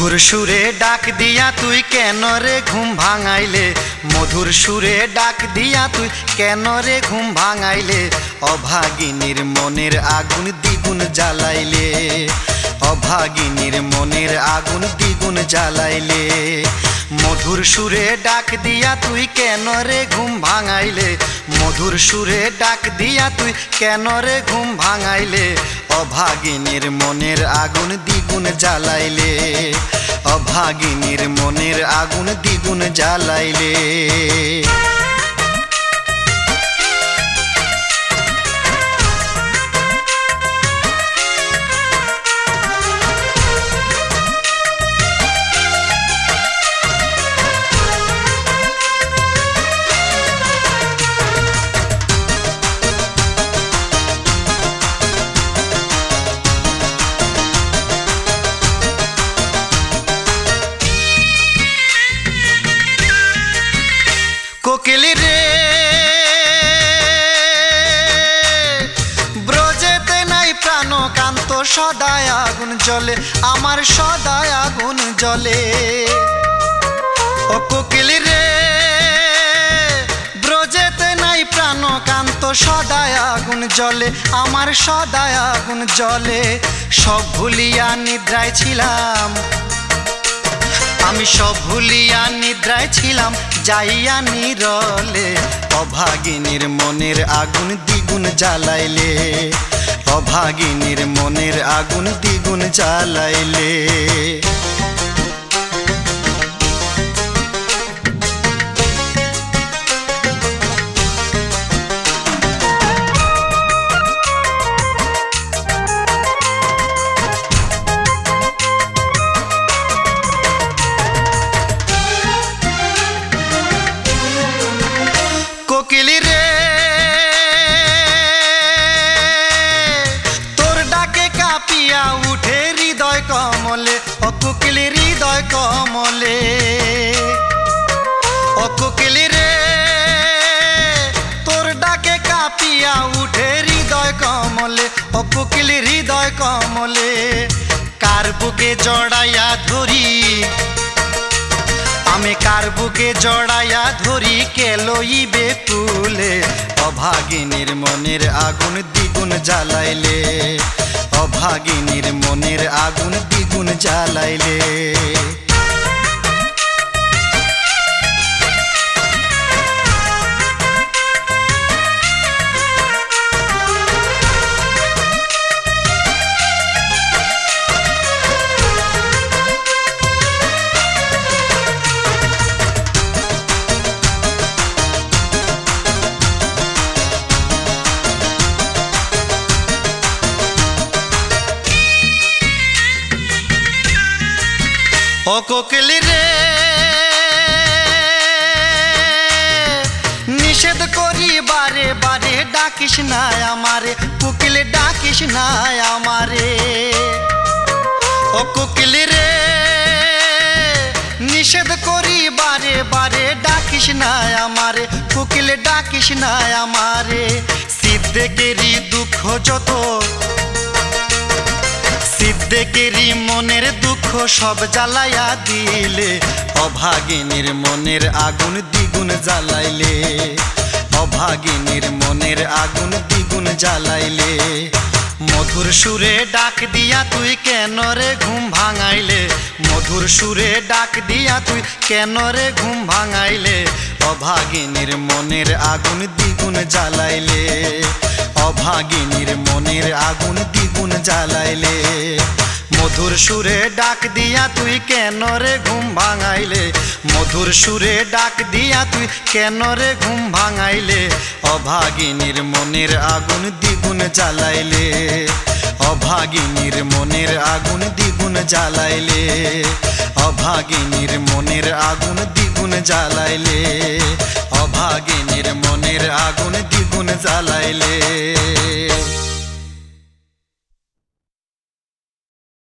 মধুর সুরে ডাক দিয়া তুই কেন রে ঘুম ভাঙাইলে, মধুর সুরে ডাক দিয়া তুই কেন রে ঘুম ভাঙাইলে, অভাগিনীর মনের আগুন দ্বিগুণ জ্বালাইলে, অভাগিনীর মনের আগুন দ্বিগুণ জ্বালাইলে। মধুর সুরে ডাক দিয়া তুই কেন রে ঘুম ভাঙাইলে, মধুর সুরে ডাক দিয়া তুই কেন রে ঘুম ভাঙাইলে, অভাগিনীর মনের আগুন দ্বিগুণ জ্বালাইলে, অভাগিনীর মনের আগুন দ্বিগুণ জ্বালাইলে। কোকিল রে ব্রজেতে নাই প্রাণ কান্ত, সদায় আগুন জ্বলে আমার সদায় আগুন জ্বলে। ও কোকিল রে ব্রজেতে নাই প্রাণ কান্ত, সদায় আগুন জ্বলে আমার সদায় আগুন জ্বলে। সব ভুলিয়া নিদ্রায় ছিলাম আমি, সব ভুলিয়া নিদ্রায় ছিলাম যাইয়া নীরলে, অভাগিনীর মনের আগুন দ্বিগুণ জ্বালাইলে, অভাগিনীর মনের আগুন দ্বিগুণ জ্বালাইলে। কোকিল রে তোর ডাকে কাঁপিয়া উঠে হৃদয় কমলে, ও কোকিল হৃদয় কমলে। ও কোকিল রে তোর ডাকে কাঁপিয়া উঠে হৃদয় কমলে, ও কোকিল হৃদয় কমলে। কার বুকে জড়াইয়া ধরি আমি, কার বুকে জড়াইয়া ধরি কে লইবে কুলে, অভাগিনীর মনের আগুন দ্বিগুণ জ্বালাইলে, অভাগিনীর মনের আগুন দ্বিগুণ জ্বালাইলে। ও কোকিল রে নিষেধ করি বারে বারে ডাকিস না আমারে, কোকিল ডাকিস না আমারে। ও কোকিল রে নিষেধ করি বারে বারে ডাকিস না আমারে, কোকিল ডাকিস না আমারে। সিদ্ধেকেরই দুঃখ যত, সিদ্ধেকেরই মনের দুঃখ সব জ্বালাইয়া দিলে, অভাগিনীর মনের আগুন দ্বিগুণ জ্বালাইলে, অভাগিনীর মনের আগুন দ্বিগুণ জ্বালাইলে। মধুর সুরে ডাক দিয়া তুই কেন রে ঘুম ভাঙাইলে, মধুর সুরে ডাক দিয়া তুই কেন রে ঘুম ভাঙাইলে, অভাগিনীর মনের আগুন দ্বিগুণ জ্বালাইলে, অভাগিনীর মনের আগুন দ্বিগুণ জ্বালাইলে। মধুর সুরে ডাক দিয়া তুই কেন রে ঘুম ভাঙাইলে, মধুর সুরে ডাক দিয়া তুই কেন রে ঘুম ভাঙাইলে, অভাগিনীর মনের আগুন দ্বিগুণ জ্বালাইলে, অভাগিনীর মনের আগুন দ্বিগুণ জ্বালাইলে, অভাগিনীর মনের আগুন দ্বিগুণ জ্বালাইলে, অভাগিনীর মনের আগুন দ্বিগুণ জ্বালাইলে।